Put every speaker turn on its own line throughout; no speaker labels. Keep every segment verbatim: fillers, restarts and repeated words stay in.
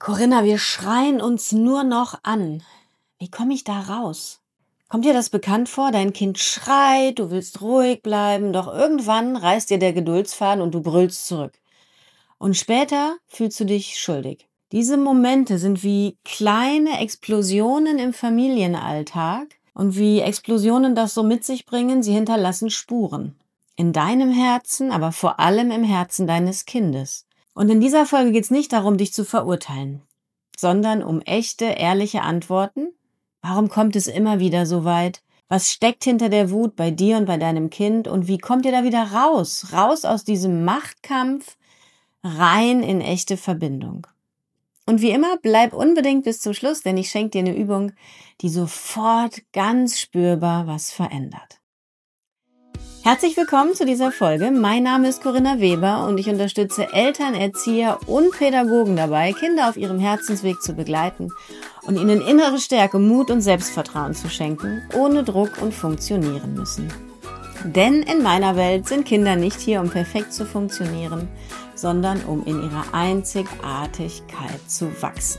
Corinna, wir schreien uns nur noch an. Wie komme ich da raus? Kommt dir das bekannt vor? Dein Kind schreit, du willst ruhig bleiben, doch irgendwann reißt dir der Geduldsfaden und du brüllst zurück. Und später fühlst du dich schuldig. Diese Momente sind wie kleine Explosionen im Familienalltag und wie Explosionen das so mit sich bringen, sie hinterlassen Spuren. In deinem Herzen, aber vor allem im Herzen deines Kindes. Und in dieser Folge geht es nicht darum, dich zu verurteilen, sondern um echte, ehrliche Antworten. Warum kommt es immer wieder so weit? Was steckt hinter der Wut bei dir und bei deinem Kind? Und wie kommt ihr da wieder raus? Raus aus diesem Machtkampf, rein in echte Verbindung. Und wie immer, bleib unbedingt bis zum Schluss, denn ich schenke dir eine Übung, die sofort ganz spürbar was verändert. Herzlich willkommen zu dieser Folge. Mein Name ist Corinna Weber und ich unterstütze Eltern, Erzieher und Pädagogen dabei, Kinder auf ihrem Herzensweg zu begleiten und ihnen innere Stärke, Mut und Selbstvertrauen zu schenken, ohne Druck und funktionieren müssen. Denn in meiner Welt sind Kinder nicht hier, um perfekt zu funktionieren, sondern um in ihrer Einzigartigkeit zu wachsen.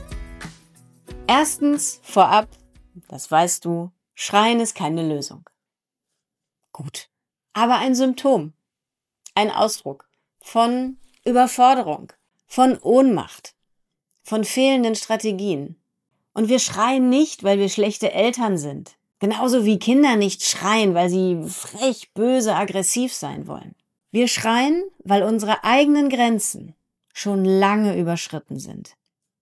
Erstens, vorab, das weißt du, Schreien ist keine Lösung. Gut. Aber ein Symptom, ein Ausdruck von Überforderung, von Ohnmacht, von fehlenden Strategien. Und wir schreien nicht, weil wir schlechte Eltern sind. Genauso wie Kinder nicht schreien, weil sie frech, böse, aggressiv sein wollen. Wir schreien, weil unsere eigenen Grenzen schon lange überschritten sind.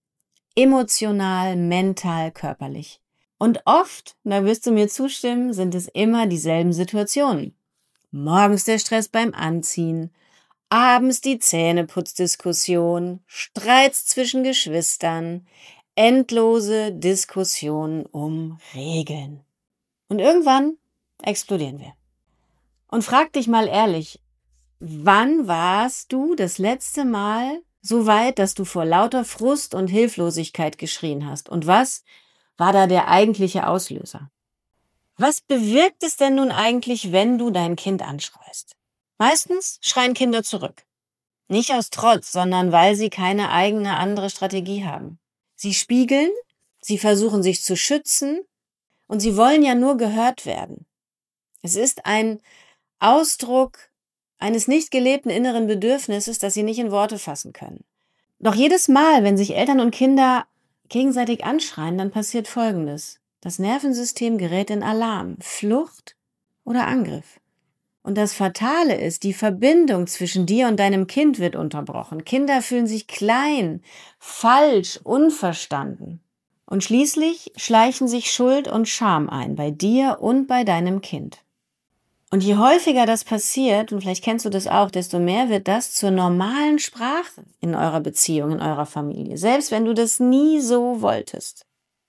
Emotional, mental, körperlich. Und oft, da wirst du mir zustimmen, sind es immer dieselben Situationen. Morgens der Stress beim Anziehen, abends die Zähneputzdiskussion, Streits zwischen Geschwistern, endlose Diskussionen um Regeln. Und irgendwann explodieren wir. Und frag dich mal ehrlich, wann warst du das letzte Mal so weit, dass du vor lauter Frust und Hilflosigkeit geschrien hast? Und was war da der eigentliche Auslöser? Was bewirkt es denn nun eigentlich, wenn du dein Kind anschreist? Meistens schreien Kinder zurück. Nicht aus Trotz, sondern weil sie keine eigene andere Strategie haben. Sie spiegeln, sie versuchen sich zu schützen und sie wollen ja nur gehört werden. Es ist ein Ausdruck eines nicht gelebten inneren Bedürfnisses, das sie nicht in Worte fassen können. Doch jedes Mal, wenn sich Eltern und Kinder gegenseitig anschreien, dann passiert Folgendes. Das Nervensystem gerät in Alarm, Flucht oder Angriff. Und das Fatale ist, die Verbindung zwischen dir und deinem Kind wird unterbrochen. Kinder fühlen sich klein, falsch, unverstanden. Und schließlich schleichen sich Schuld und Scham ein, bei dir und bei deinem Kind. Und je häufiger das passiert, und vielleicht kennst du das auch, desto mehr wird das zur normalen Sprache in eurer Beziehung, in eurer Familie, selbst wenn du das nie so wolltest.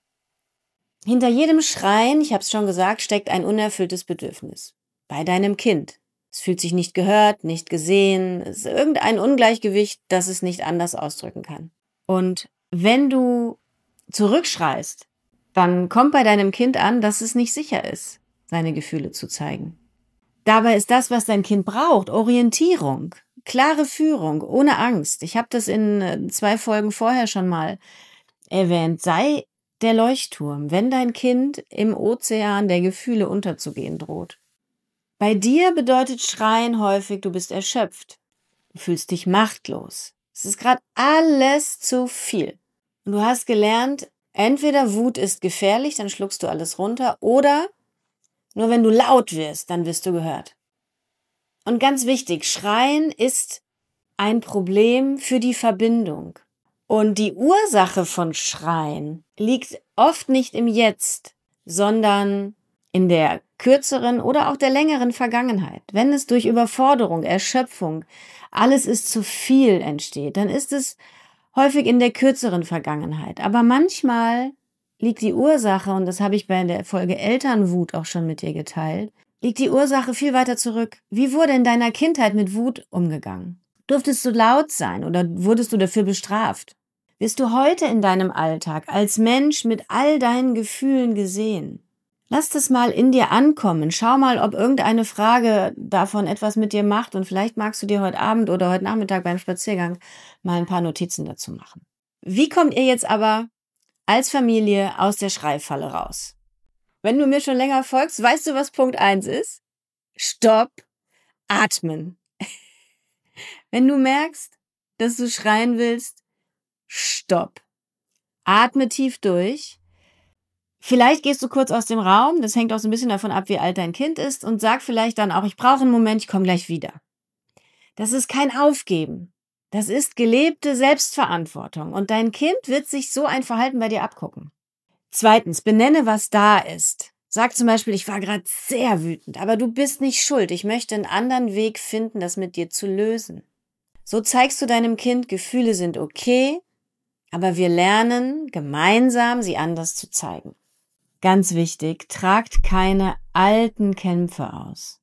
Hinter jedem Schreien, ich habe es schon gesagt, steckt ein unerfülltes Bedürfnis. Bei deinem Kind. Es fühlt sich nicht gehört, nicht gesehen, es ist irgendein Ungleichgewicht, das es nicht anders ausdrücken kann. Und wenn du zurückschreist, dann kommt bei deinem Kind an, dass es nicht sicher ist, seine Gefühle zu zeigen. Dabei ist das, was dein Kind braucht, Orientierung, klare Führung, ohne Angst. Ich habe das in zwei Folgen vorher schon mal erwähnt. Sei der Leuchtturm, wenn dein Kind im Ozean der Gefühle unterzugehen droht. Bei dir bedeutet Schreien häufig, du bist erschöpft. Du fühlst dich machtlos. Es ist gerade alles zu viel. Und du hast gelernt, entweder Wut ist gefährlich, dann schluckst du alles runter, oder nur wenn du laut wirst, dann wirst du gehört. Und ganz wichtig, Schreien ist ein Problem für die Verbindung. Und die Ursache von Schreien liegt oft nicht im Jetzt, sondern in der kürzeren oder auch der längeren Vergangenheit. Wenn es durch Überforderung, Erschöpfung, alles ist zu viel entsteht, dann ist es häufig in der kürzeren Vergangenheit. Aber manchmal liegt die Ursache, und das habe ich bei der Folge Elternwut auch schon mit dir geteilt, liegt die Ursache viel weiter zurück. Wie wurde in deiner Kindheit mit Wut umgegangen? Durftest du laut sein oder wurdest du dafür bestraft? Wirst du heute in deinem Alltag als Mensch mit all deinen Gefühlen gesehen? Lass das mal in dir ankommen. Schau mal, ob irgendeine Frage davon etwas mit dir macht und vielleicht magst du dir heute Abend oder heute Nachmittag beim Spaziergang mal ein paar Notizen dazu machen. Wie kommt ihr jetzt aber als Familie aus der Schreifalle raus? Wenn du mir schon länger folgst, weißt du, was Punkt eins ist? Stopp, atmen. Wenn du merkst, dass du schreien willst, stopp. Atme tief durch. Vielleicht gehst du kurz aus dem Raum, das hängt auch so ein bisschen davon ab, wie alt dein Kind ist, und sag vielleicht dann auch, ich brauche einen Moment, ich komme gleich wieder. Das ist kein Aufgeben. Das ist gelebte Selbstverantwortung und dein Kind wird sich so ein Verhalten bei dir abgucken. Zweitens, benenne, was da ist. Sag zum Beispiel, ich war gerade sehr wütend, aber du bist nicht schuld. Ich möchte einen anderen Weg finden, das mit dir zu lösen. So zeigst du deinem Kind, Gefühle sind okay, aber wir lernen gemeinsam, sie anders zu zeigen. Ganz wichtig, tragt keine alten Kämpfe aus.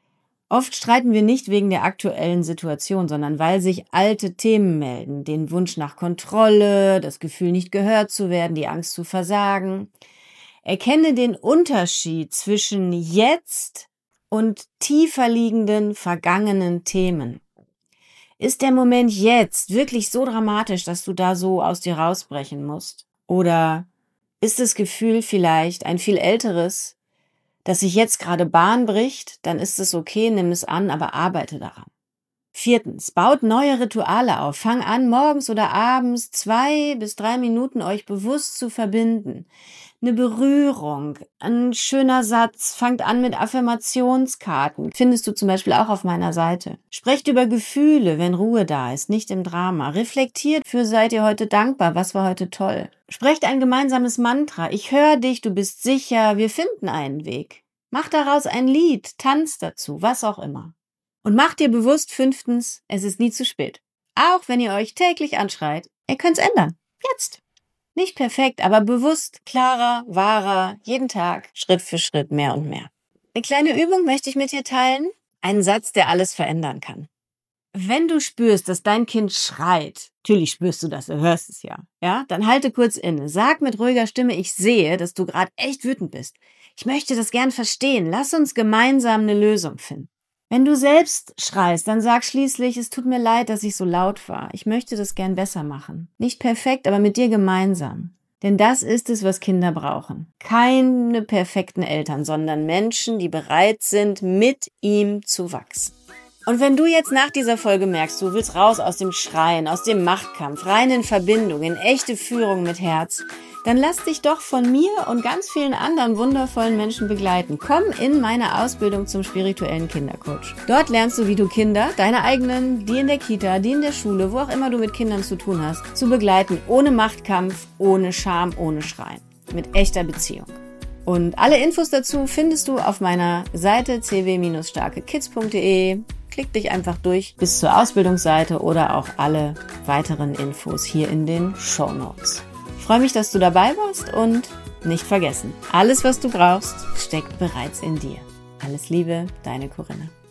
Oft streiten wir nicht wegen der aktuellen Situation, sondern weil sich alte Themen melden. Den Wunsch nach Kontrolle, das Gefühl, nicht gehört zu werden, die Angst zu versagen. Erkenne den Unterschied zwischen jetzt und tiefer liegenden, vergangenen Themen. Ist der Moment jetzt wirklich so dramatisch, dass du da so aus dir rausbrechen musst? Oder ist das Gefühl vielleicht ein viel älteres, das sich jetzt gerade Bahn bricht? Dann ist es okay, nimm es an, aber arbeite daran. Viertens, baut neue Rituale auf. Fang an, morgens oder abends zwei bis drei Minuten euch bewusst zu verbinden. Eine Berührung, ein schöner Satz, fangt an mit Affirmationskarten. Findest du zum Beispiel auch auf meiner Seite. Sprecht über Gefühle, wenn Ruhe da ist, nicht im Drama. Reflektiert, für seid ihr heute dankbar, was war heute toll. Sprecht ein gemeinsames Mantra. Ich höre dich, du bist sicher, wir finden einen Weg. Mach daraus ein Lied, tanzt dazu, was auch immer. Und macht dir bewusst, fünftens, es ist nie zu spät. Auch wenn ihr euch täglich anschreit, ihr könnt's ändern. Jetzt. Nicht perfekt, aber bewusst, klarer, wahrer, jeden Tag, Schritt für Schritt, mehr und mehr. Eine kleine Übung möchte ich mit dir teilen. Einen Satz, der alles verändern kann. Wenn du spürst, dass dein Kind schreit, natürlich spürst du das, du hörst es ja, ja, dann halte kurz inne. Sag mit ruhiger Stimme, ich sehe, dass du gerade echt wütend bist. Ich möchte das gern verstehen. Lass uns gemeinsam eine Lösung finden. Wenn du selbst schreist, dann sag schließlich, es tut mir leid, dass ich so laut war. Ich möchte das gern besser machen. Nicht perfekt, aber mit dir gemeinsam. Denn das ist es, was Kinder brauchen. Keine perfekten Eltern, sondern Menschen, die bereit sind, mit ihm zu wachsen. Und wenn du jetzt nach dieser Folge merkst, du willst raus aus dem Schreien, aus dem Machtkampf, rein in Verbindung, in echte Führung mit Herz, dann lass dich doch von mir und ganz vielen anderen wundervollen Menschen begleiten. Komm in meine Ausbildung zum spirituellen Kindercoach. Dort lernst du, wie du Kinder, deine eigenen, die in der Kita, die in der Schule, wo auch immer du mit Kindern zu tun hast, zu begleiten, ohne Machtkampf, ohne Scham, ohne Schreien, mit echter Beziehung. Und alle Infos dazu findest du auf meiner Seite c w starke kids punkt d e. Klick dich einfach durch bis zur Ausbildungsseite oder auch alle weiteren Infos hier in den Shownotes. Ich freue mich, dass du dabei warst und nicht vergessen, alles, was du brauchst, steckt bereits in dir. Alles Liebe, deine Corinna.